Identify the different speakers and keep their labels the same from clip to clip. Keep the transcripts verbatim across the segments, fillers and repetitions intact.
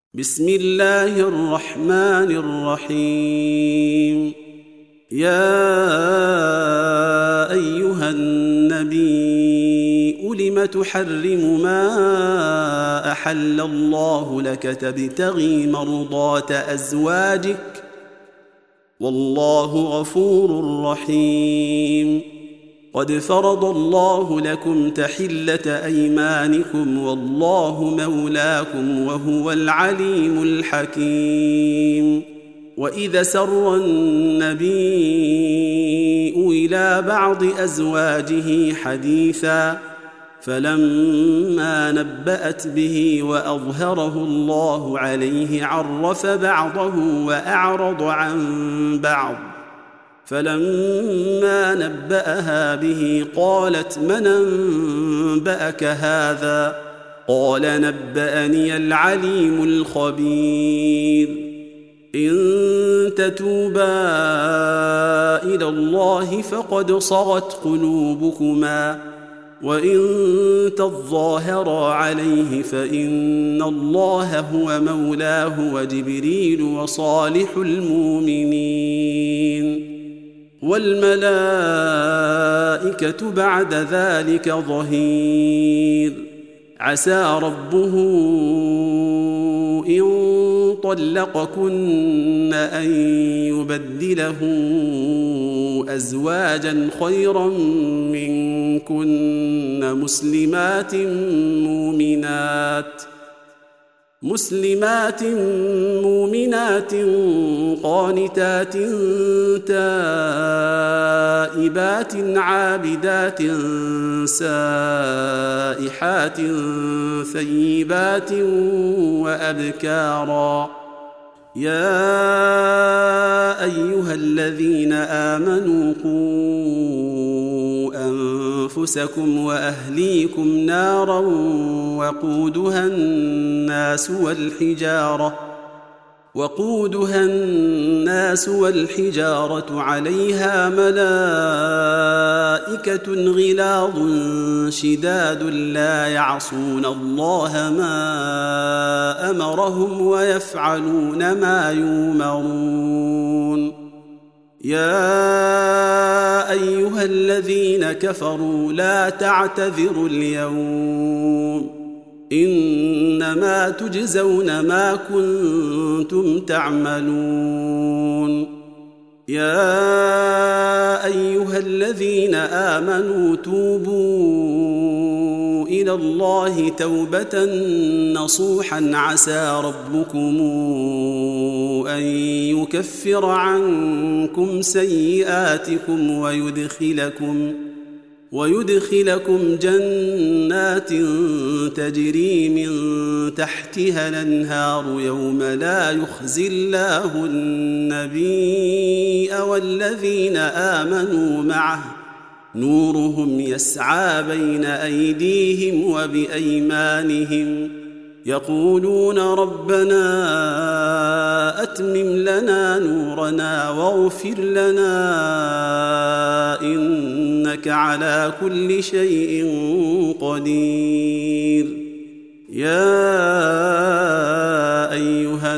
Speaker 1: بسم الله الرحمن الرحيم. يا أيها النبي لم تحرم ما أحل الله لك تبتغي مرضات أزواجك والله غفور رحيم. قد فرض الله لكم تحلة أيمانكم والله مولاكم وهو العليم الحكيم. وإذا سر النبي إلى بعض أزواجه حديثا فلما نبأت به وأظهره الله عليه عرف بعضه وأعرض عن بعض، فلما نبأها به قالت من أنبأك هذا؟ قال نبأني العليم الخبير. إن تتوبا إلى الله فقد صغت قلوبكما وإن تظاهرا عليه فإن الله هو مولاه وجبريل وصالح المؤمنين والملائكة بعد ذلك ظهير. عسى ربه إن طلقكن أن يبدله أزواجا خيرا منكن مسلمات مؤمنات مسلمات مؤمنات قانتات تائبات عابدات سائحات ثيبات وأبكارا. يا أيها الذين آمنوا قوا أنفسكم وأهليكم نارا وقودها الناس والحجارة وقودها الناس والحجارة عليها ملائكة غلاظ شداد لا يعصون الله ما أمرهم ويفعلون ما يؤمرون. يا أيها الذين كفروا لا تعتذروا اليوم إنما تجزون ما كنتم تعملون. يا أيها الذين آمنوا توبوا إلى الله توبة نصوحا عسى ربكم أن يكفر عنكم سيئاتكم ويدخلكم ويدخلكم جنات تجري من تحتها الأنهار يوم لا يخزي الله النبي والذين آمنوا معه نورهم يسعى بين أيديهم وبأيمانهم يقولون ربنا أتمم لنا نورنا واغفر لنا إنك على كل شيء قدير. يا أيها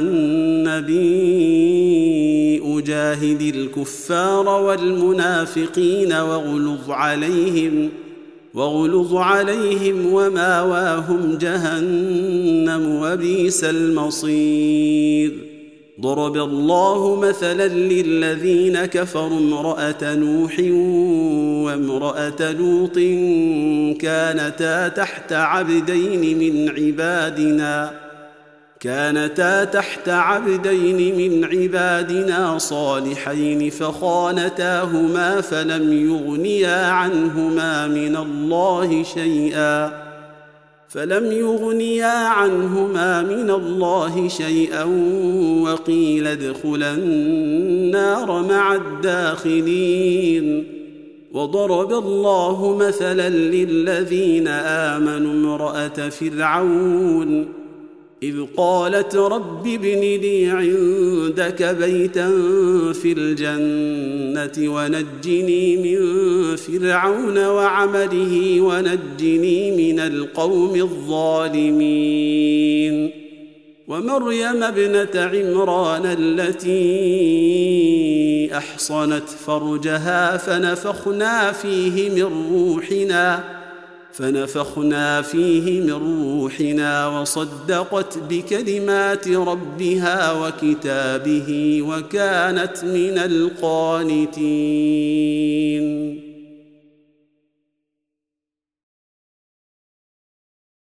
Speaker 1: النبي أجاهد الكفار والمنافقين واغلظ عليهم واغلظ عليهم وماواهم جهنم وبئس المصير. ضرب الله مثلا للذين كفروا امرأة نوح وامرأة لوط كانتا تحت عبدين من عبادنا كانتا تحت عبدين من عبادنا صالحين فخانتاهما فلم يغنيا عنهما من الله شيئا فلم يغنيا عنهما من الله شيئا وقيل ادخلا النار مع الداخلين. وضرب الله مثلا للذين آمنوا امرأة فرعون إذ قالت رب ابن لي عندك بيتا في الجنة ونجني من فرعون وعمله ونجني من القوم الظالمين ومريم ابنة عمران التي أحصنت فرجها فنفخنا فيه من روحنا فنفخنا فيه من روحنا وصدقت بكلمات ربها وكتابه وكانت من القانتين.